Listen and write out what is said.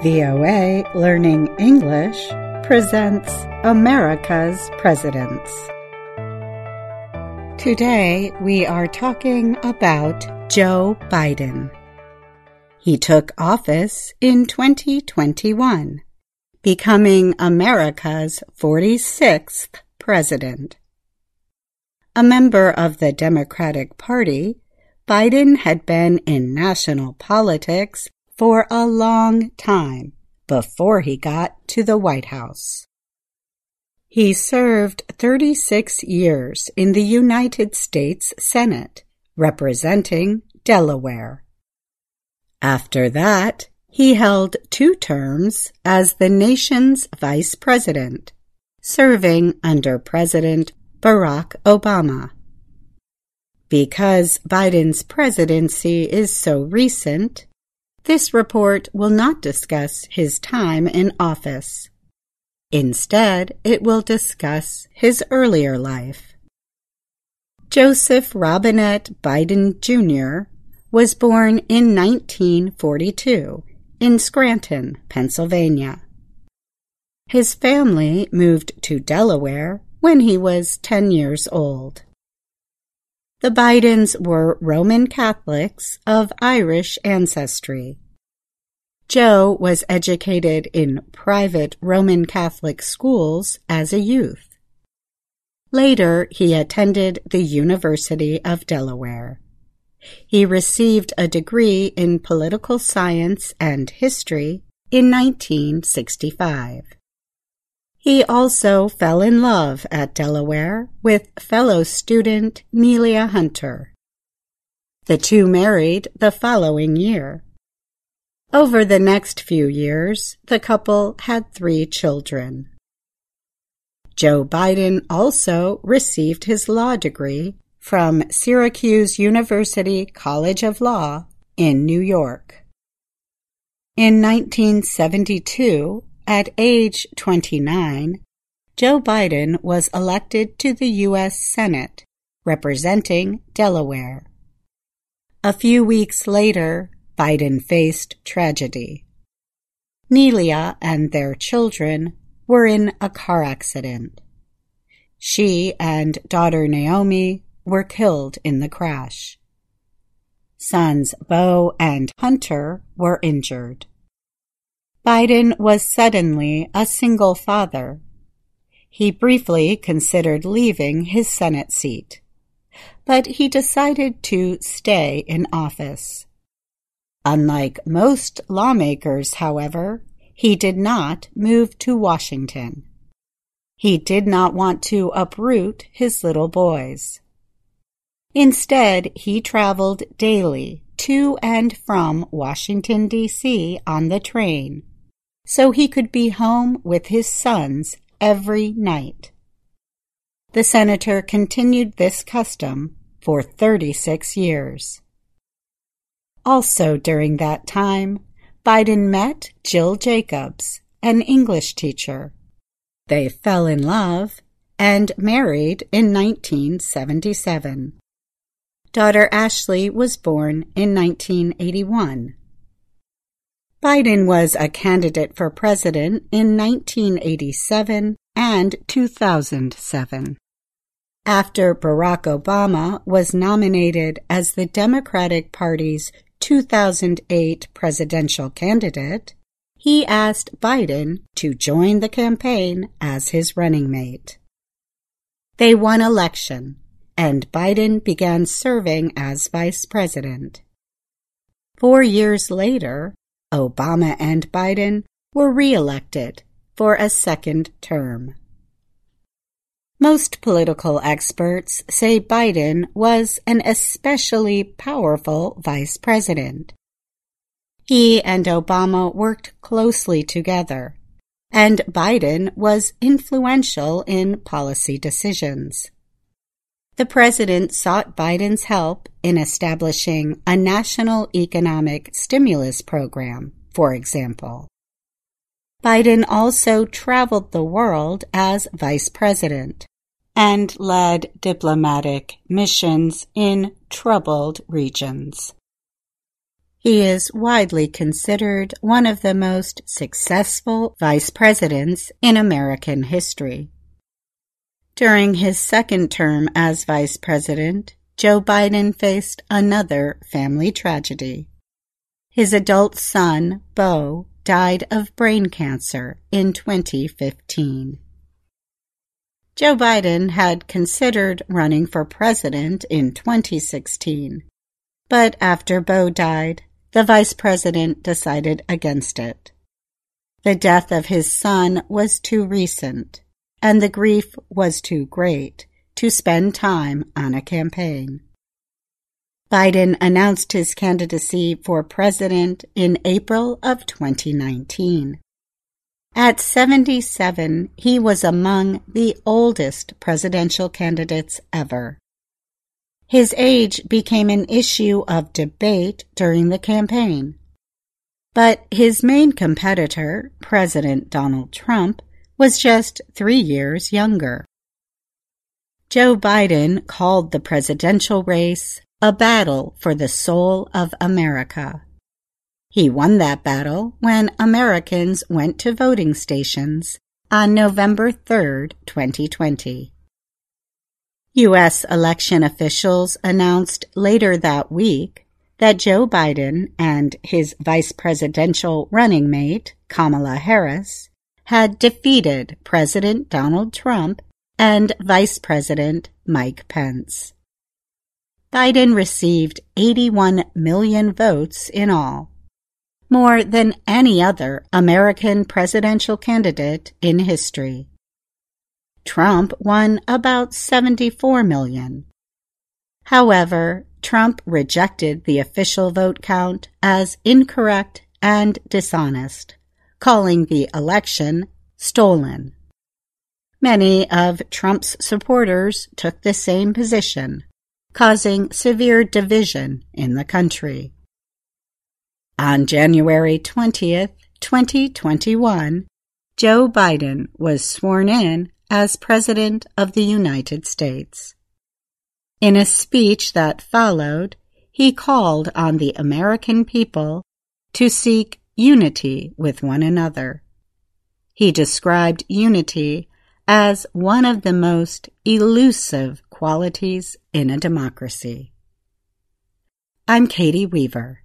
VOA Learning English presents America's Presidents. Today we are talking about Joe Biden. He took office in 2021, becoming America's 46th president. A member of the Democratic Party, Biden had been in national politics for a long time before he got to the White House. He served 36 years in the United States Senate, representing Delaware. After that, he held 2 terms as the nation's vice president, serving under President Barack Obama. Because Biden's presidency is so recent, this report will not discuss his time in office. Instead, it will discuss his earlier life. Joseph Robinette Biden Jr. was born in 1942 in Scranton, Pennsylvania. His family moved to Delaware when he was 10 years old. The Bidens were Roman Catholics of Irish ancestry. Joe was educated in private Roman Catholic schools as a youth. Later, he attended the University of Delaware. He received a degree in political science and history in 1965. He also fell in love at Delaware with fellow student Nelia Hunter. The two married the following year. Over the next few years, the couple had 3 children. Joe Biden also received his law degree from Syracuse University College of Law in New York. In 1972, at age 29, Joe Biden was elected to the U.S. Senate, representing Delaware. A few weeks later, Biden faced tragedy. Nelia and their children were in a car accident. She and daughter Naomi were killed in the crash. Sons Beau and Hunter were injured. Biden was suddenly a single father. He briefly considered leaving his Senate seat, but he decided to stay in office. Unlike most lawmakers, however, he did not move to Washington. He did not want to uproot his little boys. Instead, he traveled daily to and from Washington, D.C. on the train, so he could be home with his sons every night. The senator continued this custom for 36 years. Also during that time, Biden met Jill Jacobs, an English teacher. They fell in love and married in 1977. Daughter Ashley was born in 1981. Biden was a candidate for president in 1987 and 2007. After Barack Obama was nominated as the Democratic Party's 2008 presidential candidate, he asked Biden to join the campaign as his running mate. They won election, and Biden began serving as vice president. 4 years later, Obama and Biden were re-elected for a second term. Most political experts say Biden was an especially powerful vice president. He and Obama worked closely together, and Biden was influential in policy decisions. The president sought Biden's help in establishing a national economic stimulus program, for example. Biden also traveled the world as vice president and led diplomatic missions in troubled regions. He is widely considered one of the most successful vice presidents in American history. During his second term as vice president, Joe Biden faced another family tragedy. His adult son, Beau, died of brain cancer in 2015. Joe Biden had considered running for president in 2016, but after Beau died, the vice president decided against it. The death of his son was too recent, and the grief was too great to spend time on a campaign. Biden announced his candidacy for president in April of 2019. At 77, he was among the oldest presidential candidates ever. His age became an issue of debate during the campaign. But his main competitor, President Donald Trump, was just 3 years younger. Joe Biden called the presidential race a battle for the soul of America. He won that battle when Americans went to voting stations on November 3, 2020. U.S. election officials announced later that week that Joe Biden and his vice presidential running mate, Kamala Harris, had defeated President Donald Trump and Vice President Mike Pence. Biden received 81 million votes in all, more than any other American presidential candidate in history. Trump won about 74 million. However, Trump rejected the official vote count as incorrect and dishonest, calling the election stolen. Many of Trump's supporters took the same position, causing severe division in the country. On January 20th, 2021, Joe Biden was sworn in as President of the United States. In a speech that followed, he called on the American people to seek unity with one another. He described unity as one of the most elusive qualities in a democracy. I'm Katie Weaver.